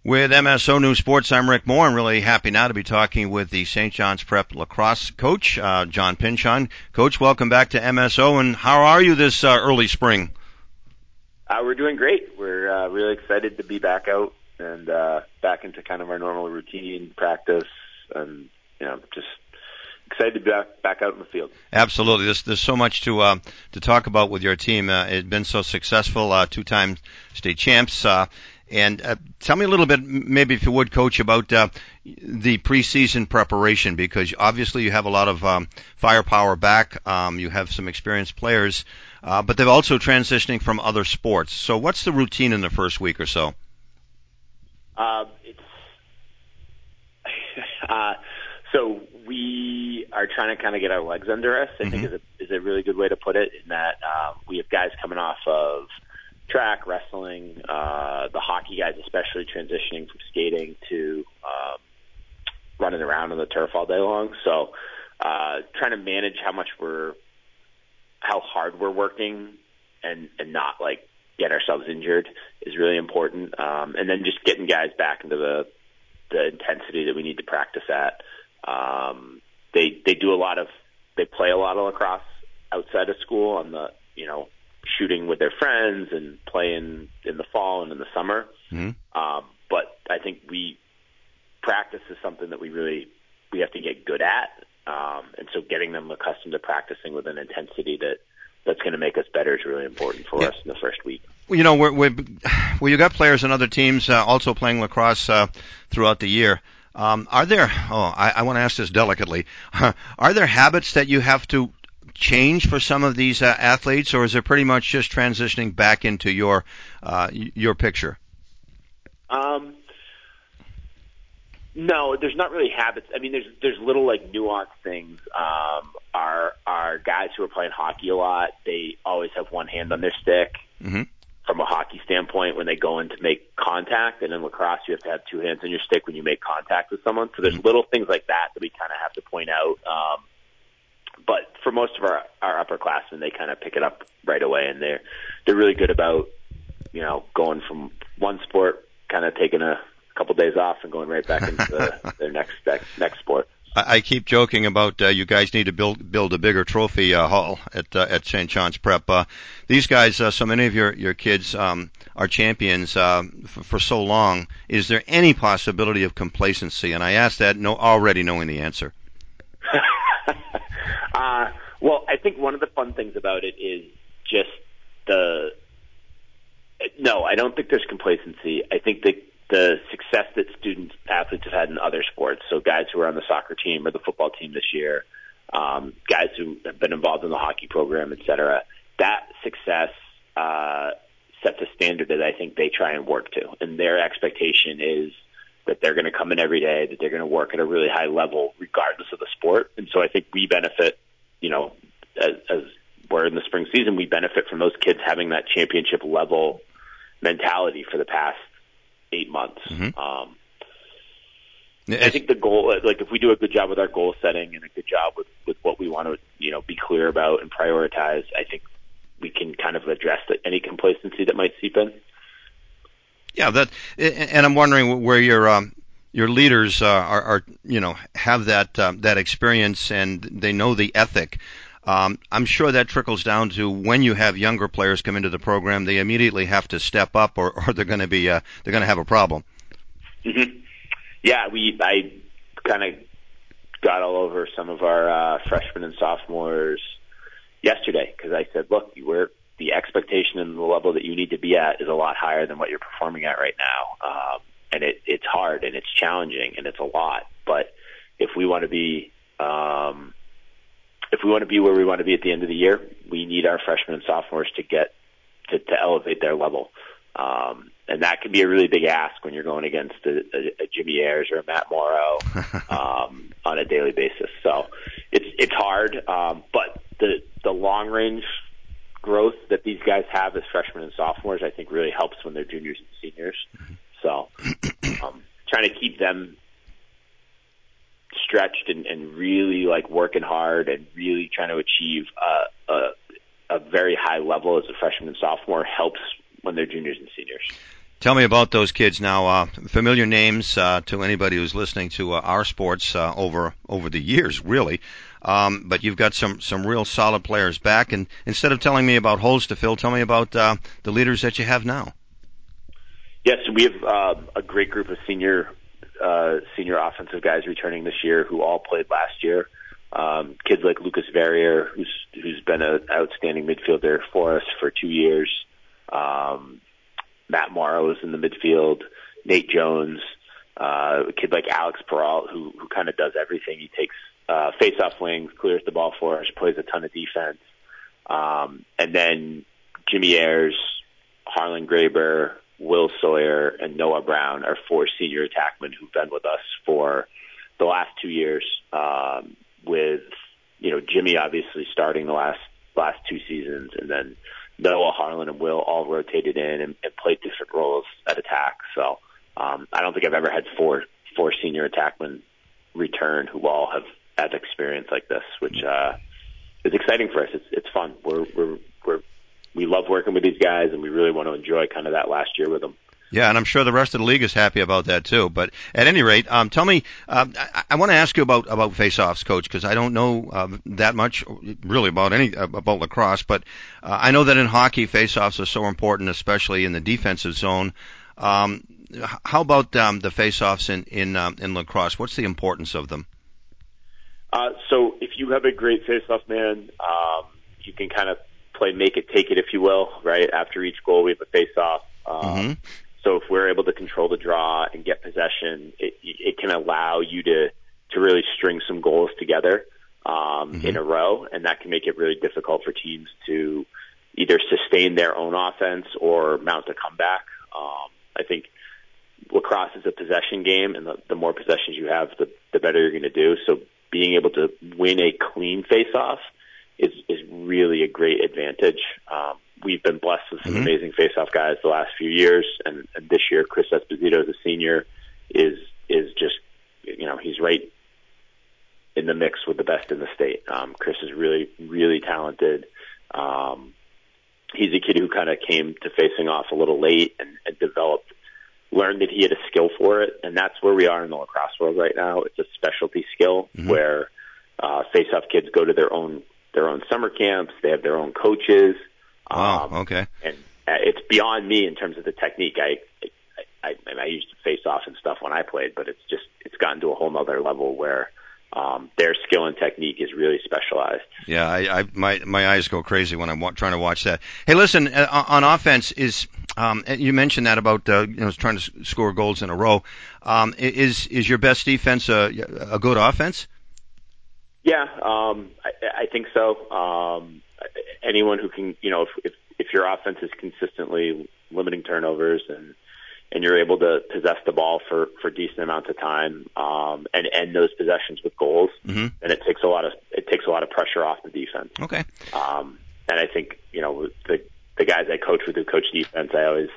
With MSO News Sports, I'm Rick Moore. I'm really happy now to be talking with the St. John's Prep lacrosse coach, John Pynchon. Coach, welcome back to MSO, and how are you this early spring? We're doing great. We're really excited to be back out and back into kind of our normal routine practice, and just excited to be back out in the field. Absolutely. There's so much to talk about with your team. It's been so successful, two-time state champs. And tell me a little bit, maybe if you would, Coach, about the preseason preparation, because obviously you have a lot of firepower back. You have some experienced players, but they're also transitioning from other sports. So what's the routine in the first week or so? So we are trying to kind of get our legs under us, I think is a really good way to put it, in that we have guys coming off of track, wrestling, the hockey guys especially transitioning from skating to running around on the turf all day long. So trying to manage how hard we're working and not like get ourselves injured is really important. And then just getting guys back into the intensity that we need to practice at. They play a lot of lacrosse outside of school on the, shooting with their friends and playing in the fall and in the summer. But I think practice is something that we have to get good at. And so getting them accustomed to practicing with an intensity that's going to make us better is really important for us in the first week. Well, you got players on other teams also playing lacrosse throughout the year. Are there, I want to ask this delicately, are there habits that you have to change for some of these athletes, or is it pretty much just transitioning back into your picture? No, there's not really habits. I mean, there's little like nuanced things. Our guys who are playing hockey a lot, they always have one hand on their stick. From a hockey standpoint, when they go in to make contact, and in lacrosse, you have to have two hands on your stick when you make contact with someone. So there's little things like that we kind of have to point out. But for most of our upperclassmen, they kind of pick it up right away, and they're really good about, going from one sport, kind of taking a couple days off and going right back into their next sport. I keep joking about you guys need to build a bigger trophy hall at St. John's Prep. These guys, so many of your kids are champions for so long. Is there any possibility of complacency? And I ask that already knowing the answer. Well, I think one of the fun things about it is just no, I don't think there's complacency. I think that the success that athletes have had in other sports, so guys who are on the soccer team or the football team this year, guys who have been involved in the hockey program, et cetera, that success sets a standard that I think they try and work to. And their expectation is that they're going to come in every day, that they're going to work at a really high level regardless of the sport. And so I think we benefit, as we're in the spring season, we benefit from those kids having that championship level mentality for the past 8 months. I think the goal, like if we do a good job with our goal setting and a good job with what we want to, be clear about and prioritize, I think we can kind of address any complacency that might seep in. Yeah, and I'm wondering where your leaders are have that experience and they know the ethic. I'm sure that trickles down to when you have younger players come into the program, they immediately have to step up, or they're going to have a problem. Yeah, I kind of got all over some of our freshmen and sophomores yesterday because I said, look, the expectation and the level that you need to be at is a lot higher than what you're performing at right now. And it's hard and it's challenging and it's a lot. But if we want to be where we want to be at the end of the year, we need our freshmen and sophomores to elevate their level. And that can be a really big ask when you're going against a Jimmy Ayers or a Matt Morrow on a daily basis. So it's hard, but the long range growth that these guys have as freshmen and sophomores, I think, really helps when they're juniors and seniors. So trying to keep them stretched and really like working hard and really trying to achieve a very high level as a freshman and sophomore helps when they're juniors and seniors. Tell me about those kids now. Familiar names to anybody who's listening to our sports over the years, really. But you've got some real solid players back. And instead of telling me about holes to fill, tell me about the leaders that you have now. Yes, we have a great group of senior offensive guys returning this year who all played last year. Kids like Lucas Verrier, who's been an outstanding midfielder for us for 2 years. Matt Morrow is in the midfield. Nate Jones, a kid like Alex Peralt, who kind of does everything. He takes face-off wings, clears the ball for us, plays a ton of defense. And then Jimmy Ayers, Harlan Graber, Will Sawyer, and Noah Brown are 4 senior attackmen who've been with us for the last 2 years. With Jimmy obviously starting the last 2 seasons, and then Noah, Harlan, and Will all rotated in and played different roles at attack. So I don't think I've ever had four senior attackmen return who all have had experience like this, which is exciting for us. It's fun. We love working with these guys, and we really want to enjoy kind of that last year with them. Yeah, and I'm sure the rest of the league is happy about that too. But at any rate, tell me, I want to ask you about face-offs, Coach, because I don't know that much really about lacrosse. But I know that in hockey, face-offs are so important, especially in the defensive zone. How about the face-offs in lacrosse? What's the importance of them? So if you have a great face-off man, you can kind of play make it, take it, if you will, right? After each goal, we have a face-off. So if we're able to control the draw and get possession, it can allow you to really string some goals together in a row, and that can make it really difficult for teams to either sustain their own offense or mount a comeback. I think lacrosse is a possession game, and the more possessions you have, the better you're going to do. So being able to win a clean face-off is really a great advantage. We've been blessed with some amazing face-off guys the last few years, and this year Chris Esposito, as a senior, is just he's right in the mix with the best in the state. Chris is really, really talented. He's a kid who kind of came to facing off a little late and learned that he had a skill for it, and that's where we are in the lacrosse world right now. It's a specialty skill where face-off kids go to their own summer camps. They have their own coaches. Wow. Okay. And it's beyond me in terms of the technique. I used to face off and stuff when I played, but it's gotten to a whole nother level where their skill and technique is really specialized. Yeah, my eyes go crazy when I'm trying to watch that. Hey, listen, on offense you mentioned that about trying to score goals in a row. Is your best defense a good offense? Yeah, I think so. Anyone who can, if your offense is consistently limiting turnovers and you're able to possess the ball for decent amounts of time, and end those possessions with goals, then it takes a lot of pressure off the defense. Okay. And I think, the guys I coach with who coach defense, I always,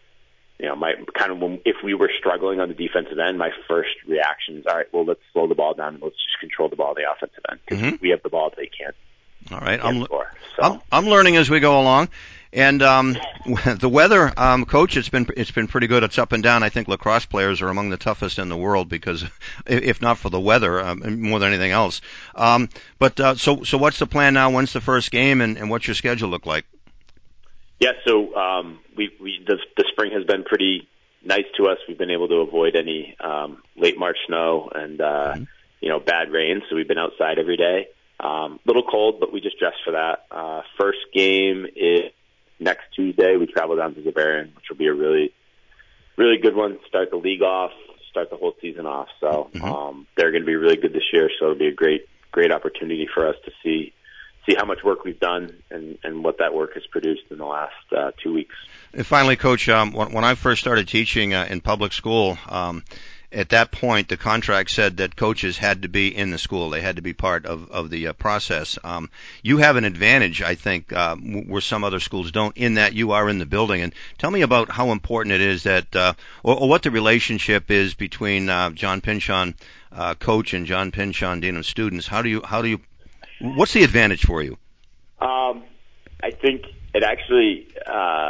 if we were struggling on the defensive end, my first reaction is, all right, well, let's slow the ball down and let's just control the ball on the offensive end, because we have the ball, they can't. All right, So I'm learning as we go along, and the weather, Coach, it's been pretty good. It's up and down. I think lacrosse players are among the toughest in the world because, if not for the weather, more than anything else. But so what's the plan now? When's the first game, and what's your schedule look like? Yeah, so the spring has been pretty nice to us. We've been able to avoid any late March snow and bad rain, so we've been outside every day. Little cold, but we just dressed for that. First game is next Tuesday. We travel down to Zavarian, which will be a really, really good one. Start the league off, start the whole season off. So they're going to be really good this year. So it'll be a great opportunity for us to see how much work we've done and what that work has produced in the last 2 weeks. And finally, Coach, when I first started teaching in public school, at that point, the contract said that coaches had to be in the school. They had to be part of the process. You have an advantage, I think, where some other schools don't, in that you are in the building. And tell me about how important it is that, or what the relationship is between John Pinchon, coach, and John Pinchon, dean of students. How do you? What's the advantage for you? I think it actually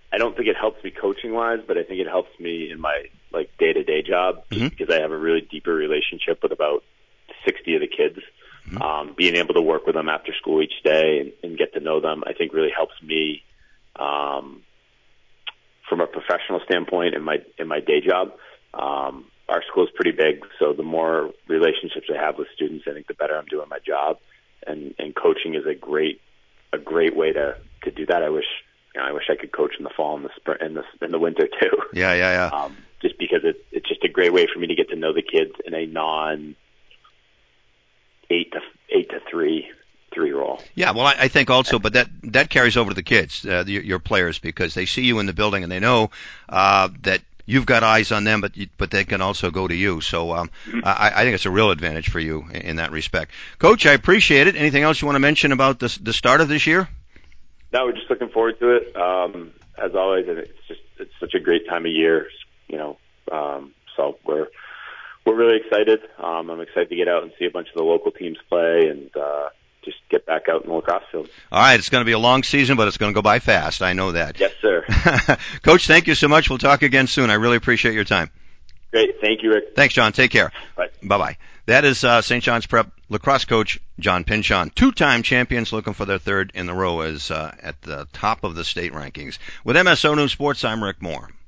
I don't think it helps me coaching wise, but I think it helps me in my like day-to-day job because I have a really deeper relationship with about 60 of the kids. Being able to work with them after school each day and get to know them, I think really helps me from a professional standpoint in my day job. Our school is pretty big, so the more relationships I have with students, I think the better I'm doing my job. And coaching is a great way to do that. I wish I could coach in the fall and the spring and the winter too. Yeah. Just because it's just a great way for me to get to know the kids in a non 8 to 3 role. Yeah, well, I think also, but that carries over to the kids, your players, because they see you in the building and they know that you've got eyes on them, but they can also go to you. So I think it's a real advantage for you in that respect. Coach, I appreciate it. Anything else you want to mention about the start of this year? No, we're just looking forward to it. As always, and it's such a great time of year, so we're really excited. I'm excited to get out and see a bunch of the local teams play and just get back out in the lacrosse field. All right, it's going to be a long season, but it's going to go by fast. I know that. Yes, sir. Coach, thank you so much. We'll talk again soon. I really appreciate your time. Great. Thank you, Rick. Thanks, John. Take care. Bye. Bye-bye. That is St. John's Prep lacrosse coach John Pynchon. Two-time champions looking for their third in the row as at the top of the state rankings. With MSO News Sports, I'm Rick Moore.